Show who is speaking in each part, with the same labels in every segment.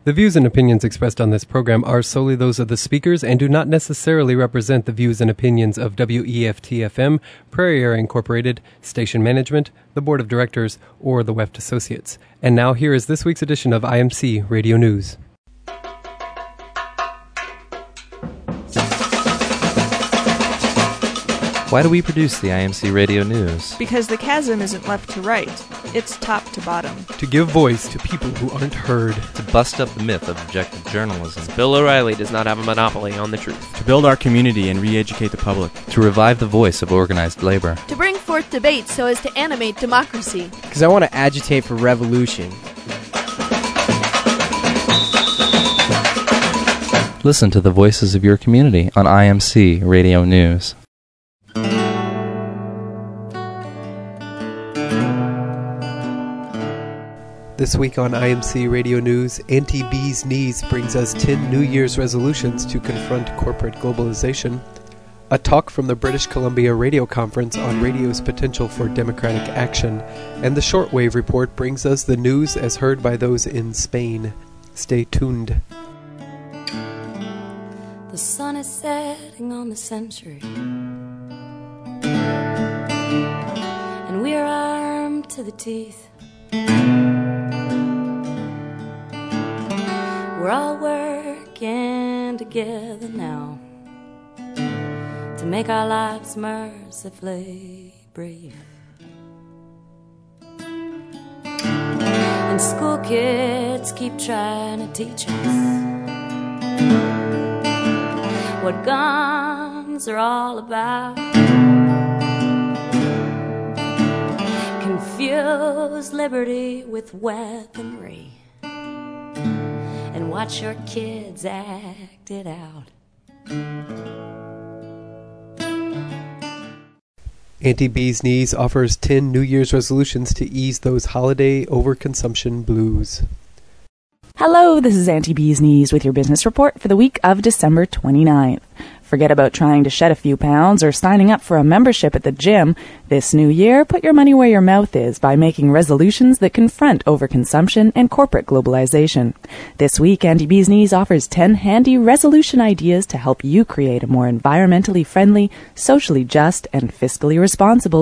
Speaker 1: The views and opinions expressed on this program are solely those of the speakers and do not necessarily represent the views and opinions of WEFT-FM, Prairie Air Incorporated, station management, the board of directors, or the Weft Associates. And now here is this week's edition of IMC Radio News.
Speaker 2: Why do we produce the IMC Radio News?
Speaker 3: Because the chasm isn't left to right, it's top to bottom.
Speaker 1: To give voice to people who aren't heard.
Speaker 2: To bust up the myth of objective journalism.
Speaker 4: Bill O'Reilly does not have a monopoly on the truth.
Speaker 5: To build our community and re-educate the public.
Speaker 2: To revive the voice of organized labor.
Speaker 6: To bring forth debate so as to animate democracy.
Speaker 7: Because I want to agitate for revolution.
Speaker 2: Listen to the voices of your community on IMC Radio News.
Speaker 1: This week on IMC Radio News, Auntie Bee's Knees brings us 10 New Year's resolutions to confront corporate globalization, a talk from the British Columbia Radio Conference on radio's potential for democratic action, and the Shortwave Report brings us the news as heard by those in Spain. Stay tuned.
Speaker 8: The sun is setting on the century, and we are armed to the teeth. We're all working together now to make our lives mercifully brief. And school kids keep trying to teach us what guns are all about. Confuse liberty with weaponry and watch your kids act it out.
Speaker 1: Auntie Bee's Knees offers 10 New Year's resolutions to ease those holiday overconsumption blues.
Speaker 9: Hello, this is Auntie Bee's Knees with your business report for the week of December 29th. Forget about trying to shed a few pounds or signing up for a membership at the gym. This new year, put your money where your mouth is by making resolutions that confront overconsumption and corporate globalization. This week, Auntie Bee's Knees offers 10 handy resolution ideas to help you create a more environmentally friendly, socially just, and fiscally responsible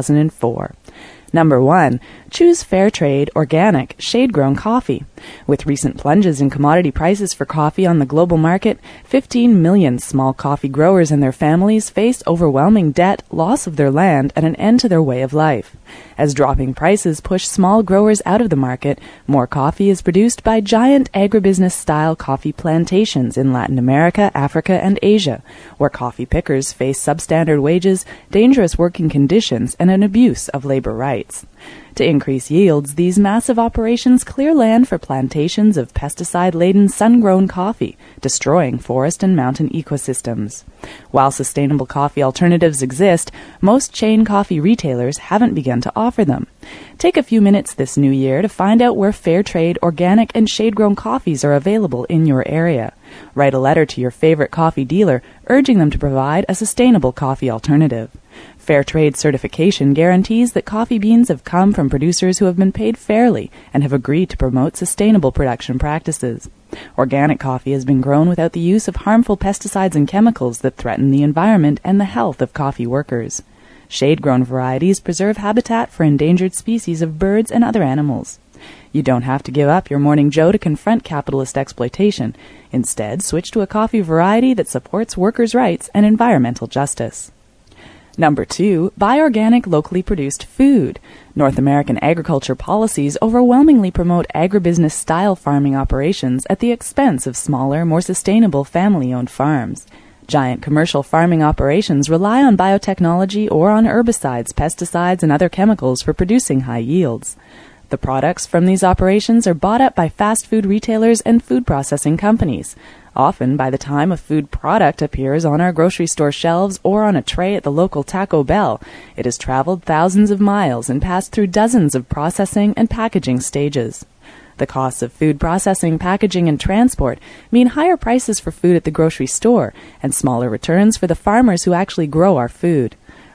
Speaker 9: 2004. Number 1. Choose fair trade, organic, shade-grown coffee. With recent plunges in commodity prices for coffee on the global market, 15 million small coffee growers and their families face overwhelming debt, loss of their land, and an end to their way of life. As dropping prices push small growers out of the market, more coffee is produced by giant agribusiness-style coffee plantations in Latin America, Africa, and Asia, where coffee pickers face substandard wages, dangerous working conditions, and an abuse of labor rights. To increase yields, these massive operations clear land for plantations of pesticide-laden sun-grown coffee, destroying forest and mountain ecosystems. While sustainable coffee alternatives exist, most chain coffee retailers haven't begun to offer them. Take a few minutes this new year to find out where fair trade, organic, and shade-grown coffees are available in your area. Write a letter to your favorite coffee dealer, urging them to provide a sustainable coffee alternative. Fair trade certification guarantees that coffee beans have come from producers who have been paid fairly and have agreed to promote sustainable production practices. Organic coffee has been grown without the use of harmful pesticides and chemicals that threaten the environment and the health of coffee workers. Shade-grown varieties preserve habitat for endangered species of birds and other animals. You don't have to give up your morning joe to confront capitalist exploitation. Instead, switch to a coffee variety that supports workers' rights and environmental justice. Number 2, buy organic, locally produced food. North American agriculture policies overwhelmingly promote agribusiness-style farming operations at the expense of smaller, more sustainable family-owned farms. Giant commercial farming operations rely on biotechnology or on herbicides, pesticides, and other chemicals for producing high yields. The products from these operations are bought up by fast food retailers and food processing companies. Often, by the time a food product appears on our grocery store shelves or on a tray at the local Taco Bell, it has traveled thousands of miles and passed through dozens of processing and packaging stages. The costs of food processing, packaging, and transport mean higher prices for food at the grocery store and smaller returns for the farmers who actually grow our food.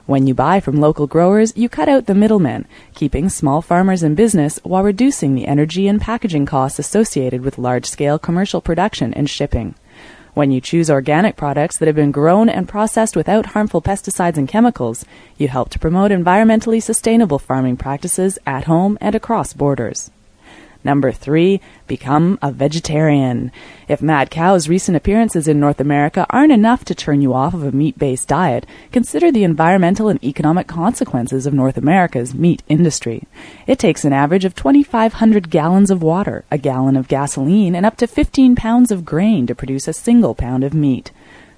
Speaker 9: When you buy from local growers, you cut out the middlemen, keeping small farmers in business while reducing the energy and packaging costs associated with large-scale commercial production and shipping. When you choose organic products that have been grown and processed without harmful pesticides and chemicals, you help to promote environmentally sustainable farming practices at home and across borders. Number 3, become a vegetarian. If mad cow's recent appearances in North America aren't enough to turn you off of a meat-based diet, consider the environmental and economic consequences of North America's meat industry. It takes an average of 2,500 gallons of water, a gallon of gasoline, and up to 15 pounds of grain to produce a single pound of meat.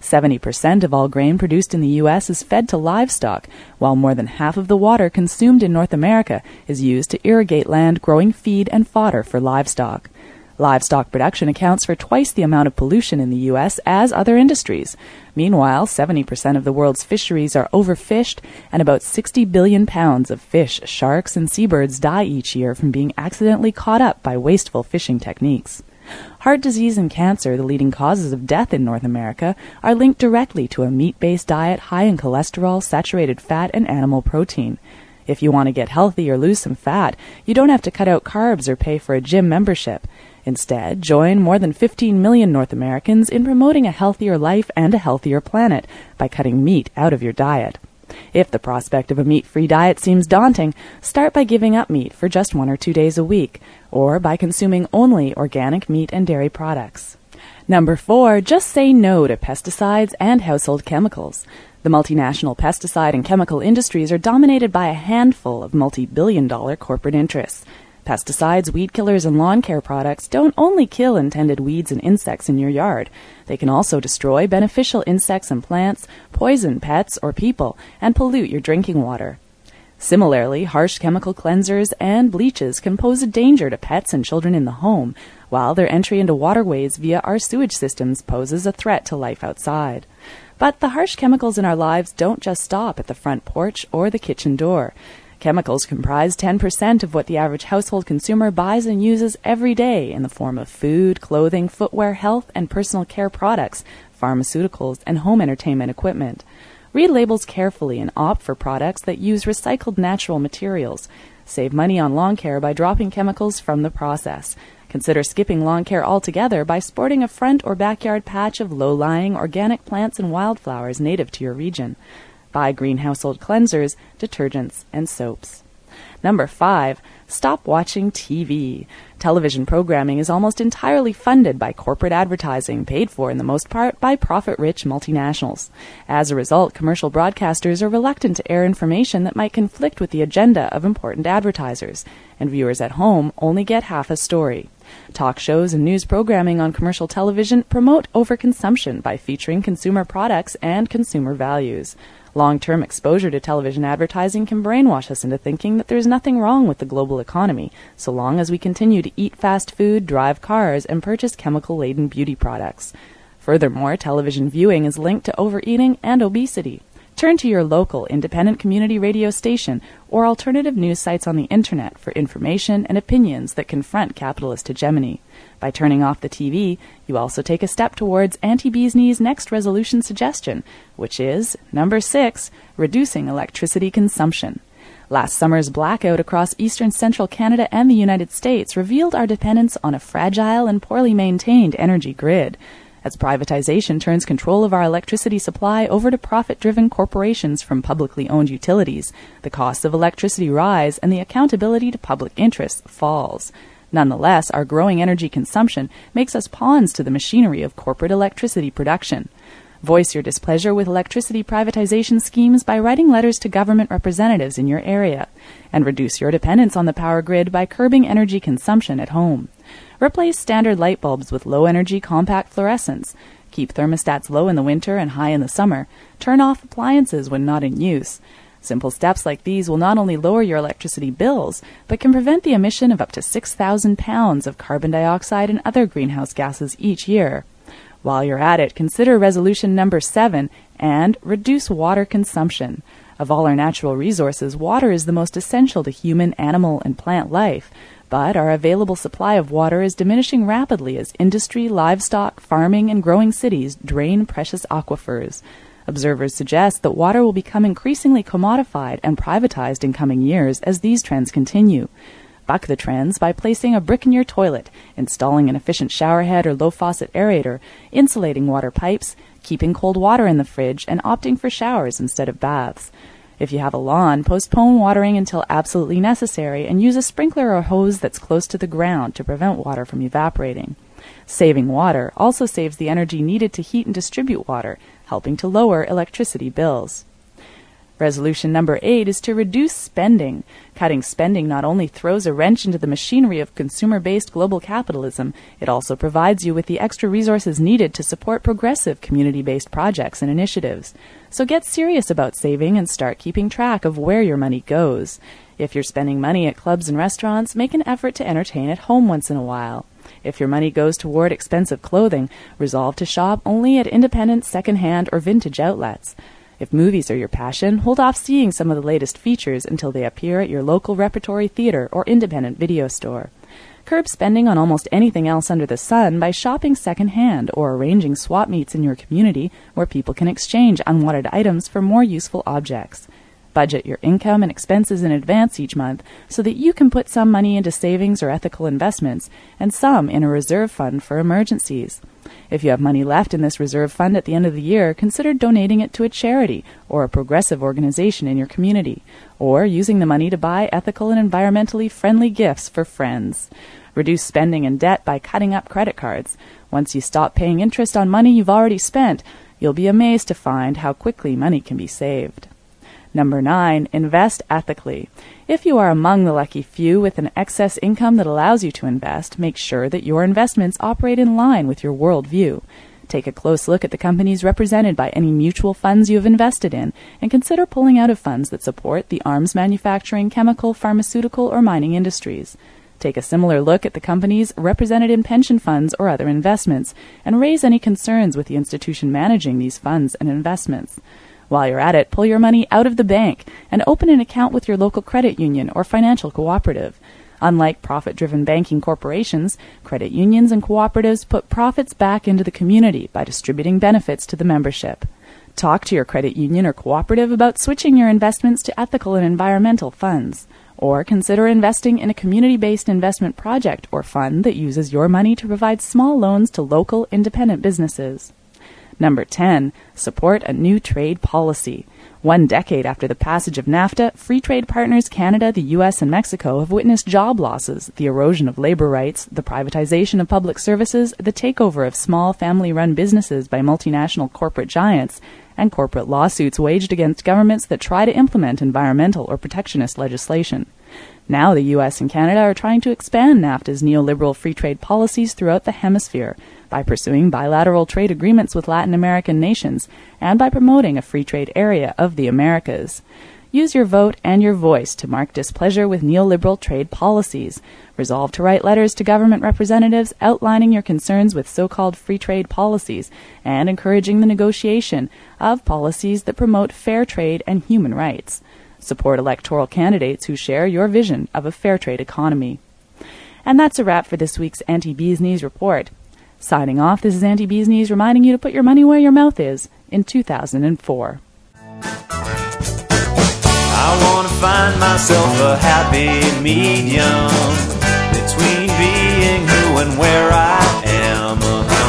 Speaker 9: 70% of all grain produced in the U.S. is fed to livestock, while more than half of the water consumed in North America is used to irrigate land growing feed and fodder for livestock. Livestock production accounts for twice the amount of pollution in the U.S. as other industries. Meanwhile, 70% of the world's fisheries are overfished, and about 60 billion pounds of fish, sharks, and seabirds die each year from being accidentally caught up by wasteful fishing techniques. Heart disease and cancer, the leading causes of death in North America, are linked directly to a meat-based diet high in cholesterol, saturated fat, and animal protein. If you want to get healthy or lose some fat, you don't have to cut out carbs or pay for a gym membership. Instead, join more than 15 million North Americans in promoting a healthier life and a healthier planet by cutting meat out of your diet. If the prospect of a meat-free diet seems daunting, start by giving up meat for just 1 or 2 days a week, or by consuming only organic meat and dairy products. Number 4, just say no to pesticides and household chemicals. The multinational pesticide and chemical industries are dominated by a handful of multi-billion-dollar corporate interests. Pesticides, weed killers, and lawn care products don't only kill intended weeds and insects in your yard. They can also destroy beneficial insects and plants, poison pets or people, and pollute your drinking water. Similarly, harsh chemical cleansers and bleaches can pose a danger to pets and children in the home, while their entry into waterways via our sewage systems poses a threat to life outside. But the harsh chemicals in our lives don't just stop at the front porch or the kitchen door. Chemicals comprise 10% of what the average household consumer buys and uses every day in the form of food, clothing, footwear, health and personal care products, pharmaceuticals, and home entertainment equipment. Read labels carefully and opt for products that use recycled natural materials. Save money on lawn care by dropping chemicals from the process. Consider skipping lawn care altogether by sporting a front or backyard patch of low-lying organic plants and wildflowers native to your region. Buy green household cleansers, detergents, and soaps. Number 5, stop watching TV. Television programming is almost entirely funded by corporate advertising, paid for in the most part by profit-rich multinationals. As a result, commercial broadcasters are reluctant to air information that might conflict with the agenda of important advertisers, and viewers at home only get half a story. Talk shows and news programming on commercial television promote overconsumption by featuring consumer products and consumer values. Long-term exposure to television advertising can brainwash us into thinking that there's nothing wrong with the global economy, so long as we continue to eat fast food, drive cars, and purchase chemical-laden beauty products. Furthermore, television viewing is linked to overeating and obesity. Turn to your local independent community radio station or alternative news sites on the internet for information and opinions that confront capitalist hegemony. By turning off the TV, you also take a step towards Auntie Bee's Knee's next resolution suggestion, which is, number 6, reducing electricity consumption. Last summer's blackout across eastern central Canada and the United States revealed our dependence on a fragile and poorly maintained energy grid. As privatization turns control of our electricity supply over to profit-driven corporations from publicly owned utilities, the costs of electricity rise and the accountability to public interests falls. Nonetheless, our growing energy consumption makes us pawns to the machinery of corporate electricity production. Voice your displeasure with electricity privatization schemes by writing letters to government representatives in your area, and reduce your dependence on the power grid by curbing energy consumption at home. Replace standard light bulbs with low-energy compact fluorescents. Keep thermostats low in the winter and high in the summer. Turn off appliances when not in use. Simple steps like these will not only lower your electricity bills, but can prevent the emission of up to 6,000 pounds of carbon dioxide and other greenhouse gases each year. While you're at it, consider resolution number 7 and reduce water consumption. Of all our natural resources, water is the most essential to human, animal, and plant life. But our available supply of water is diminishing rapidly as industry, livestock, farming, and growing cities drain precious aquifers. Observers suggest that water will become increasingly commodified and privatized in coming years as these trends continue. Buck the trends by placing a brick in your toilet, installing an efficient showerhead or low-faucet aerator, insulating water pipes, keeping cold water in the fridge, and opting for showers instead of baths. If you have a lawn, postpone watering until absolutely necessary and use a sprinkler or hose that's close to the ground to prevent water from evaporating. Saving water also saves the energy needed to heat and distribute water, helping to lower electricity bills. Resolution number 8 is to reduce spending. Cutting spending not only throws a wrench into the machinery of consumer-based global capitalism, it also provides you with the extra resources needed to support progressive community-based projects and initiatives. So get serious about saving and start keeping track of where your money goes. If you're spending money at clubs and restaurants, make an effort to entertain at home once in a while. If your money goes toward expensive clothing, resolve to shop only at independent, second-hand, or vintage outlets. If movies are your passion, hold off seeing some of the latest features until they appear at your local repertory theater or independent video store. Curb spending on almost anything else under the sun by shopping second-hand or arranging swap meets in your community where people can exchange unwanted items for more useful objects. Budget your income and expenses in advance each month so that you can put some money into savings or ethical investments and some in a reserve fund for emergencies. If you have money left in this reserve fund at the end of the year, consider donating it to a charity or a progressive organization in your community, or using the money to buy ethical and environmentally friendly gifts for friends. Reduce spending and debt by cutting up credit cards. Once you stop paying interest on money you've already spent, you'll be amazed to find how quickly money can be saved. Number 9, invest ethically. If you are among the lucky few with an excess income that allows you to invest, make sure that your investments operate in line with your worldview. Take a close look at the companies represented by any mutual funds you have invested in, and consider pulling out of funds that support the arms manufacturing, chemical, pharmaceutical, or mining industries. Take a similar look at the companies represented in pension funds or other investments, and raise any concerns with the institution managing these funds and investments. While you're at it, pull your money out of the bank and open an account with your local credit union or financial cooperative. Unlike profit-driven banking corporations, credit unions and cooperatives put profits back into the community by distributing benefits to the membership. Talk to your credit union or cooperative about switching your investments to ethical and environmental funds. Or consider investing in a community-based investment project or fund that uses your money to provide small loans to local independent businesses. Number 10, support a new trade policy. 1 decade after the passage of NAFTA, free trade partners Canada, the U.S., and Mexico have witnessed job losses, the erosion of labor rights, the privatization of public services, the takeover of small family-run businesses by multinational corporate giants, and corporate lawsuits waged against governments that try to implement environmental or protectionist legislation. Now the U.S. and Canada are trying to expand NAFTA's neoliberal free trade policies throughout the hemisphere by pursuing bilateral trade agreements with Latin American nations and by promoting a free trade area of the Americas. Use your vote and your voice to mark displeasure with neoliberal trade policies. Resolve to write letters to government representatives outlining your concerns with so-called free trade policies and encouraging the negotiation of policies that promote fair trade and human rights. Support electoral candidates who share your vision of a fair trade economy. And that's a wrap for this week's Auntie Bee's Knees Report. Signing off, this is Auntie Bee's Knees reminding you to put your money where your mouth is in 2004.
Speaker 10: I want to find myself a happy medium between being who and where I am.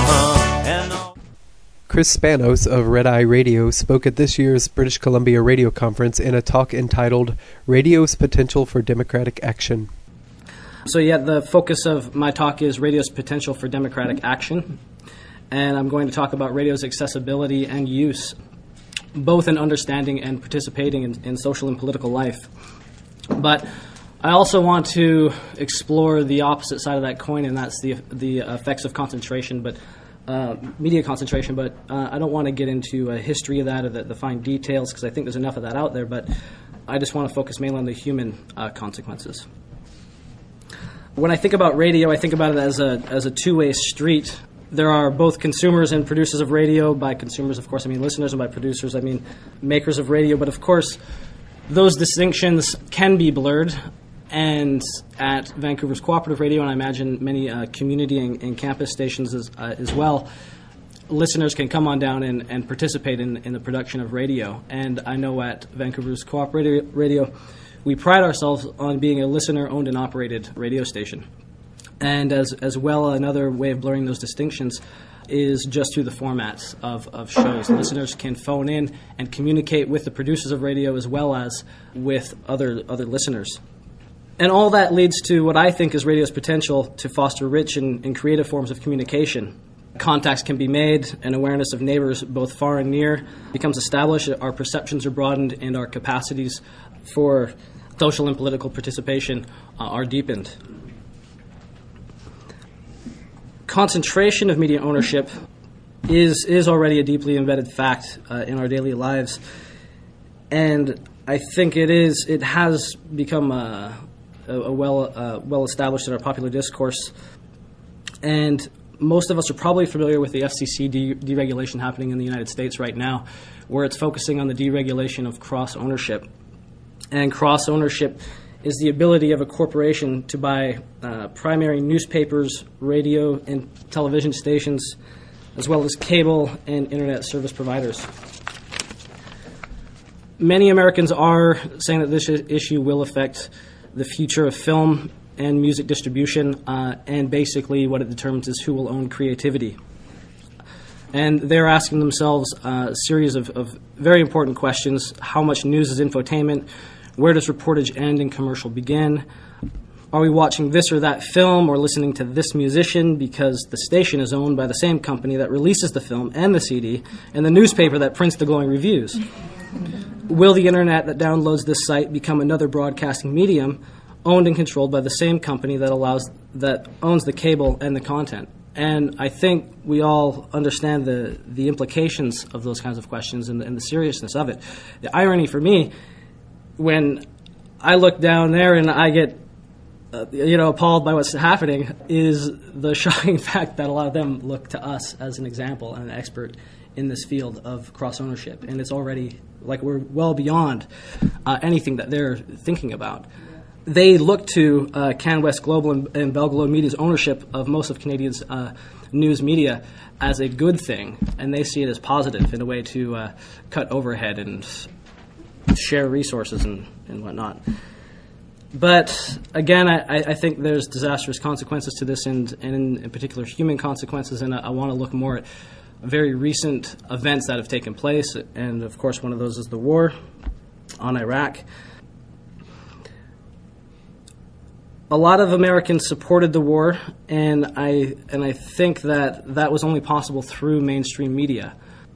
Speaker 1: Chris Spanos of Red Eye Radio spoke at this year's British Columbia Radio Conference in a talk entitled Radio's Potential for Democratic Action.
Speaker 11: So the focus of my talk is radio's potential for democratic action, and I'm going to talk about radio's accessibility and use, both in understanding and participating in social and political life. But I also want to explore the opposite side of that coin, and that's the effects of concentration, media concentration, but I don't want to get into a history of that or the fine details, because I think there's enough of that out there, but I just want to focus mainly on the human consequences. When I think about radio, I think about it as a two-way street. There are both consumers and producers of radio. By consumers, of course, I mean listeners, and by producers, I mean makers of radio. But of course, those distinctions can be blurred. And at Vancouver's Cooperative Radio, and I imagine many community and campus stations as well, listeners can come on down and participate in the production of radio. And I know at Vancouver's Cooperative Radio, we pride ourselves on being a listener-owned and operated radio station. And as well, another way of blurring those distinctions is just through the formats of shows. Listeners can phone in and communicate with the producers of radio as well as with other listeners. And all that leads to what I think is radio's potential to foster rich and creative forms of communication. Contacts can be made, and awareness of neighbors both far and near becomes established. Our perceptions are broadened, and our capacities for social and political participation are deepened. Concentration of media ownership is already a deeply embedded fact in our daily lives, and I think it has become well established in our popular discourse. And most of us are probably familiar with the FCC deregulation happening in the United States right now, where it's focusing on the deregulation of cross-ownership. And cross-ownership is the ability of a corporation to buy primary newspapers, radio, and television stations, as well as cable and internet service providers. Many Americans are saying that this issue will affect the future of film and music distribution, and basically what it determines is who will own creativity. And they're asking themselves a series of very important questions. How much news is infotainment? Where does reportage end and commercial begin? Are we watching this or that film or listening to this musician because the station is owned by the same company that releases the film and the CD and the newspaper that prints the glowing reviews? Will the internet that downloads this site become another broadcasting medium owned and controlled by the same company that owns the cable and the content? And I think we all understand the implications of those kinds of questions and the seriousness of it. The irony for me, when I look down there and I get appalled by what's happening, is the shocking fact that a lot of them look to us as an example and an expert in this field of cross-ownership. And it's already, we're well beyond anything that they're thinking about. They look to CanWest Global and Bell Globe Media's ownership of most of Canadians' news media as a good thing, and they see it as positive in a way to cut overhead and share resources and whatnot. But again, I think there's disastrous consequences to this, and in particular human consequences, and I want to look more at very recent events that have taken place, and of course one of those is the war on Iraq. A lot of Americans supported the war, and I think that was only possible through mainstream media.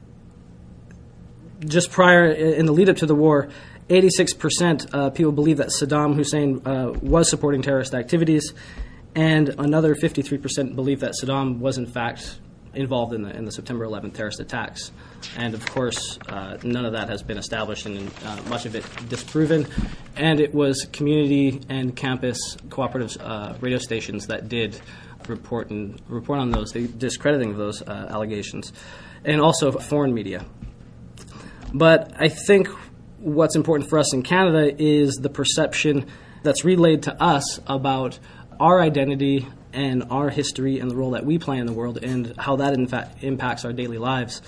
Speaker 11: Just prior, in the lead-up to the war, 86% people believe that Saddam Hussein was supporting terrorist activities, and another 53% believe that Saddam was in fact involved in the September 11th terrorist attacks. And of course, none of that has been established, and much of it disproven. And it was community and campus cooperative radio stations that did report on those, discrediting those allegations, and also foreign media. But I think what's important for us in Canada is the perception that's relayed to us about our identity and our history and the role that we play in the world and how that in fact impacts our daily lives.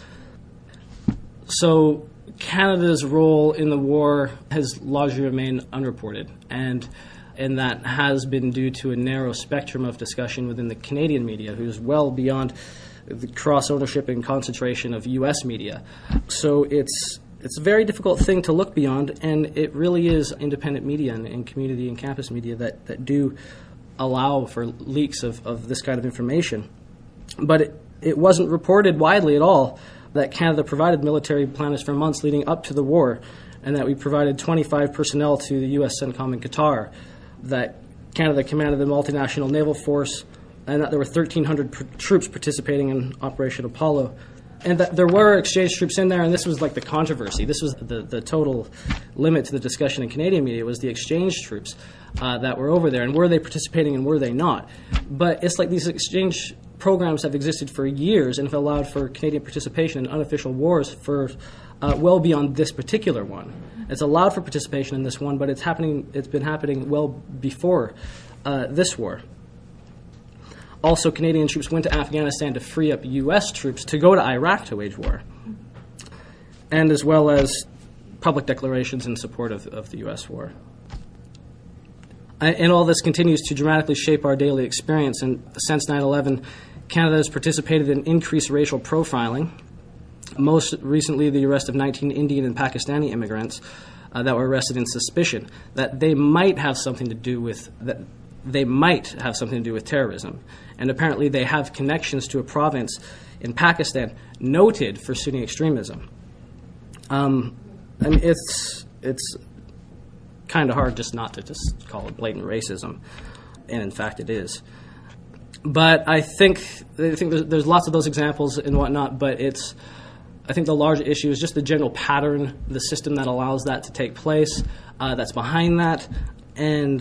Speaker 11: So Canada's role in the war has largely remained unreported, and that has been due to a narrow spectrum of discussion within the Canadian media, who's well beyond the cross-ownership and concentration of U.S. media. So it's a very difficult thing to look beyond, and it really is independent media and community and campus media that do allow for leaks of this kind of information. But it wasn't reported widely at all that Canada provided military planners for months leading up to the war, and that we provided 25 personnel to the U.S. CENTCOM in Qatar, that Canada commanded the multinational naval force, and that there were 1,300 troops participating in Operation Apollo, and that there were exchange troops in there, and this was like the controversy. This was the total limit to the discussion in Canadian media, was the exchange troops that were over there, and were they participating and were they not? But it's like these exchange programs have existed for years and have allowed for Canadian participation in unofficial wars for well beyond this particular one. It's allowed for participation in this one, but it's been happening well before this war. Also, Canadian troops went to Afghanistan to free up U.S. troops to go to Iraq to wage war, and as well as public declarations in support of the U.S. war. And all this continues to dramatically shape our daily experience. And since 9/11, Canada has participated in increased racial profiling, most recently the arrest of 19 Indian and Pakistani immigrants that were arrested in suspicion that they might have something to do with terrorism. And apparently they have connections to a province in Pakistan noted for Sunni extremism. It's kind of hard just not to just call it blatant racism, and in fact it is. But I think there's lots of those examples and whatnot, but I think the large issue is just the general pattern, the system that allows that to take place, that's behind that. And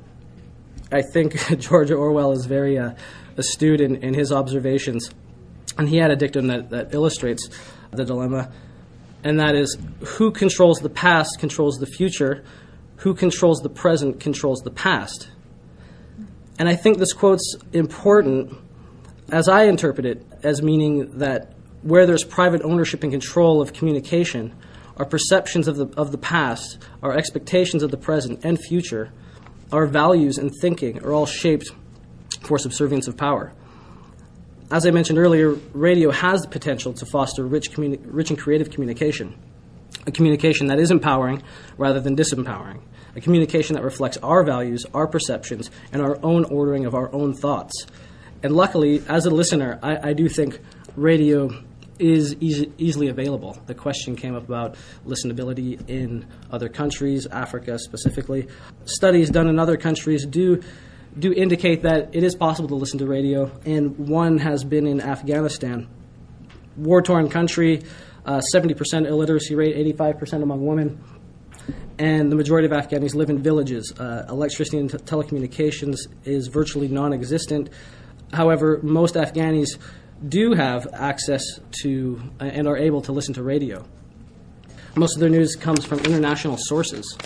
Speaker 11: I think George Orwell is very astute in his observations. And he had a dictum that illustrates the dilemma, and that is, who controls the past controls the future, who controls the present controls the past. And I think this quote's important, as I interpret it, as meaning that where there's private ownership and control of communication, our perceptions of the past, our expectations of the present and future, our values and thinking are all shaped for subservience of power. As I mentioned earlier, radio has the potential to foster rich and creative communication, a communication that is empowering rather than disempowering, a communication that reflects our values, our perceptions, and our own ordering of our own thoughts. And luckily, as a listener, I do think radio is easily available. The question came up about listenability in other countries, Africa specifically. Studies done in other countries do indicate that it is possible to listen to radio, and one has been in Afghanistan. War-torn country, 70% illiteracy rate, 85% among women, and the majority of Afghanis live in villages. Electricity and telecommunications is virtually non-existent. However, most Afghanis do have access to and are able to listen to radio. Most of their news comes from international sources.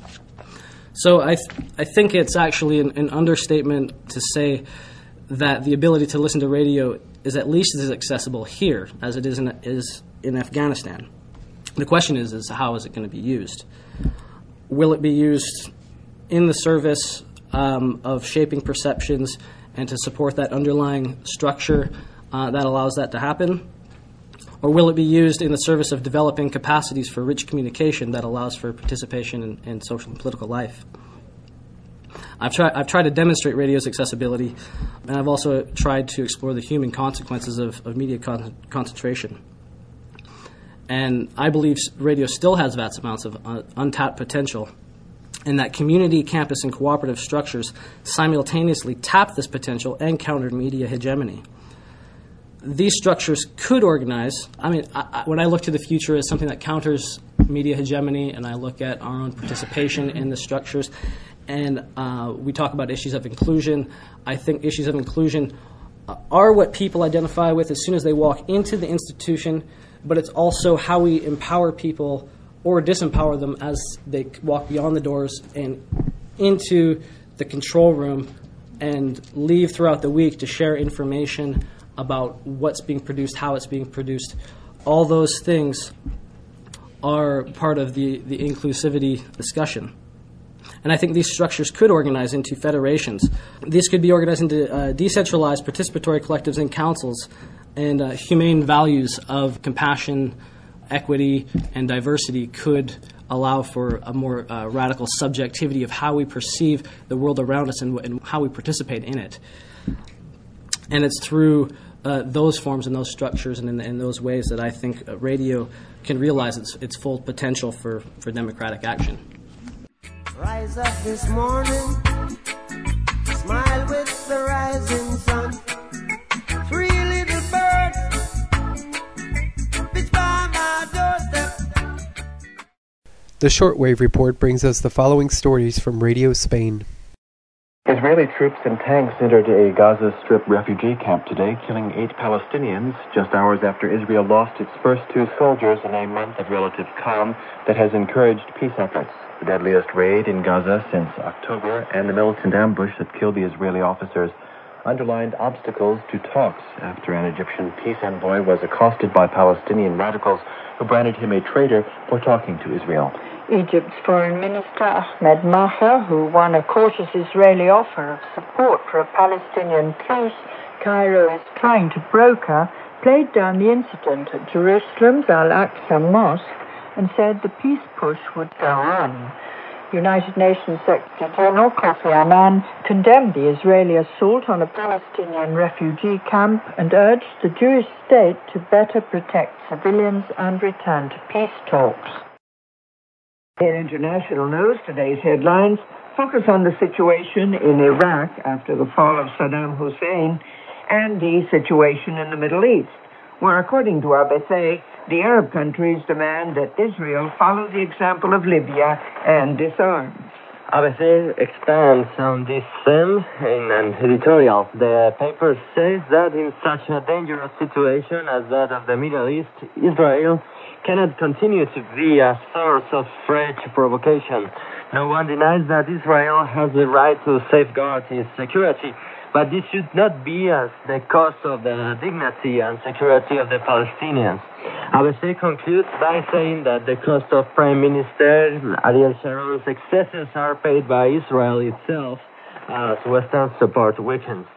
Speaker 11: So I think it's actually an understatement to say that the ability to listen to radio is at least as accessible here as it is in Afghanistan. The question is how is it going to be used? Will it be used in the service of shaping perceptions and to support that underlying structure that allows that to happen? Or will it be used in the service of developing capacities for rich communication that allows for participation in social and political life? I've tried to demonstrate radio's accessibility, and I've also tried to explore the human consequences of media concentration. And I believe radio still has vast amounts of untapped potential, and that community, campus, and cooperative structures simultaneously tap this potential and counter media hegemony. These structures could organize. When I look to the future as something that counters media hegemony, and I look at our own participation in the structures, and we talk about issues of inclusion, I think issues of inclusion are what people identify with as soon as they walk into the institution, but it's also how we empower people or disempower them as they walk beyond the doors and into the control room and leave throughout the week to share information about what's being produced, how it's being produced. All those things are part of the inclusivity discussion. And I think these structures could organize into federations. These could be organized into decentralized participatory collectives and councils, and humane values of compassion, equity, and diversity could allow for a more radical subjectivity of how we perceive the world around us and how we participate in it. And it's through those forms and those structures and in those ways that I think radio can realize its full potential for democratic action.
Speaker 12: Rise up this morning, smile with the rising sun. 3 little birds, pitch by my doorstep.
Speaker 1: The Shortwave Report brings us the following stories from Radio Spain.
Speaker 13: Israeli troops and tanks entered a Gaza Strip refugee camp today, killing 8 Palestinians, just hours after Israel lost its first 2 soldiers in a month of relative calm that has encouraged peace efforts. The deadliest raid in Gaza since October, and the militant ambush that killed the Israeli officers underlined obstacles to talks after an Egyptian peace envoy was accosted by Palestinian radicals who branded him a traitor for talking to Israel.
Speaker 14: Egypt's Foreign Minister Ahmed Maher, who won a cautious Israeli offer of support for a Palestinian truce Cairo is trying to broker, played down the incident at Jerusalem's Al-Aqsa Mosque and said the peace push would go on. United Nations Secretary General Kofi Annan condemned the Israeli assault on a Palestinian refugee camp and urged the Jewish state to better protect civilians and return to peace talks.
Speaker 15: In international news, today's headlines focus on the situation in Iraq after the fall of Saddam Hussein and the situation in the Middle East, where, according to ABC, the Arab countries demand that Israel follow the example of Libya and disarm.
Speaker 16: ABC expands on this theme in an editorial. The paper says that in such a dangerous situation as that of the Middle East, Israel cannot continue to be a source of fresh provocation. No one denies that Israel has the right to safeguard its security, but this should not be at the cost of the dignity and security of the Palestinians. ABC concludes by saying that the cost of Prime Minister Ariel Sharon's excesses are paid by Israel itself as Western support weakens.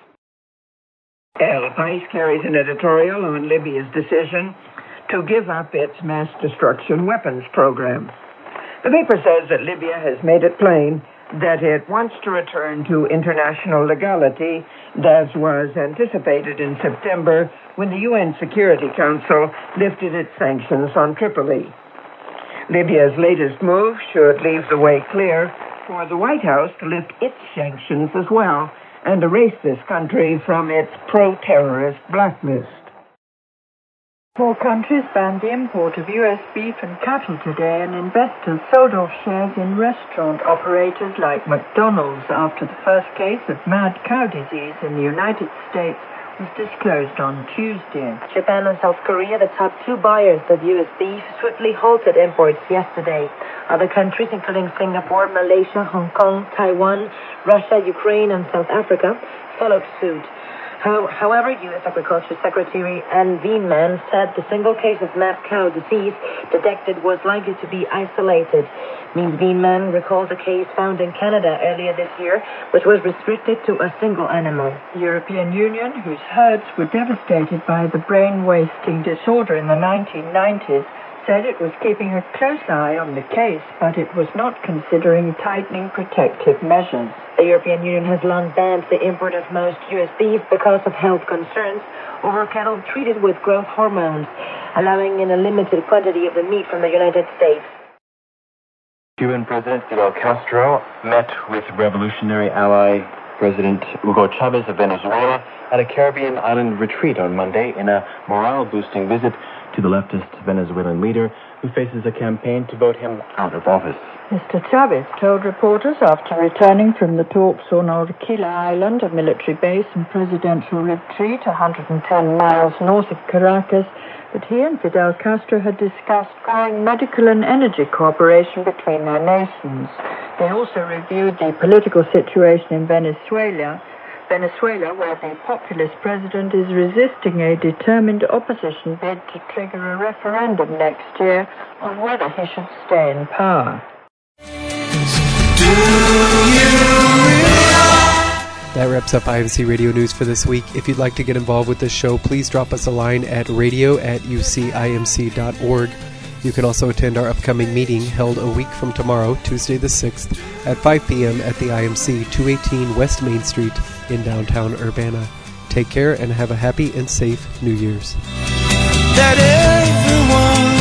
Speaker 15: El País carries an editorial on Libya's decision to give up its mass destruction weapons program. The paper says that Libya has made it plain that it wants to return to international legality, as was anticipated in September when the UN Security Council lifted its sanctions on Tripoli. Libya's latest move should leave the way clear for the White House to lift its sanctions as well and erase this country from its pro-terrorist blacklist.
Speaker 14: 4 countries banned the import of U.S. beef and cattle today, and investors sold off shares in restaurant operators like McDonald's after the first case of mad cow disease in the United States was disclosed on Tuesday.
Speaker 17: Japan and South Korea, the top 2 buyers of U.S. beef, swiftly halted imports yesterday. Other countries, including Singapore, Malaysia, Hong Kong, Taiwan, Russia, Ukraine, and South Africa, followed suit. However, U.S. Agriculture Secretary Ann Veenman said the single case of mad cow disease detected was likely to be isolated. Ms. Veenman recalled a case found in Canada earlier this year, which was restricted to a single animal.
Speaker 14: The European Union, whose herds were devastated by the brain-wasting disorder in the 1990s, said it was keeping a close eye on the case, but it was not considering tightening protective measures.
Speaker 17: The European Union has long banned the import of most U.S. beef because of health concerns over cattle treated with growth hormones, allowing in a limited quantity of the meat from the United States.
Speaker 13: Cuban President Fidel Castro met with revolutionary ally President Hugo Chavez of Venezuela at a Caribbean island retreat on Monday in a morale-boosting visit to the leftist Venezuelan leader who faces a campaign to vote him out of office.
Speaker 14: Mr. Chavez told reporters after returning from the talks on Orquila Island, a military base and presidential retreat 110 miles north of Caracas, that he and Fidel Castro had discussed growing medical and energy cooperation between their nations. They also reviewed the political situation in Venezuela, where the populist president is resisting a determined opposition bid to trigger a referendum next year on whether he should stay in power.
Speaker 1: That wraps up IMC Radio News for this week. If you'd like to get involved with this show, please drop us a line at radio@ucimc.org. You can also attend our upcoming meeting held a week from tomorrow, Tuesday the 6th, at 5 p.m. at the IMC, 218 West Main Street in downtown Urbana. Take care and have a happy and safe New Year's.
Speaker 10: That everyone